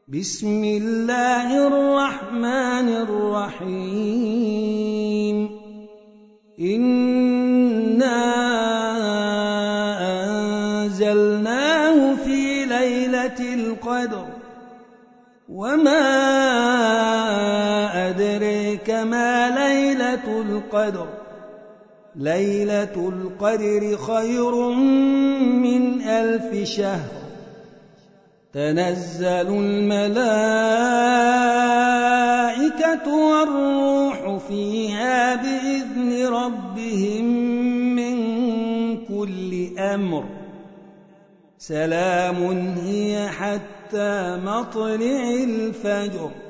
بسم الله الرحمن الرحيم إنا أنزلناه في ليلة القدر وما أدريك ما ليلة القدر ليلة القدر خير من 1000 شهر تنزل الملائكة والروح فيها بإذن ربهم من كل أمر سلام هي حتى مطلع الفجر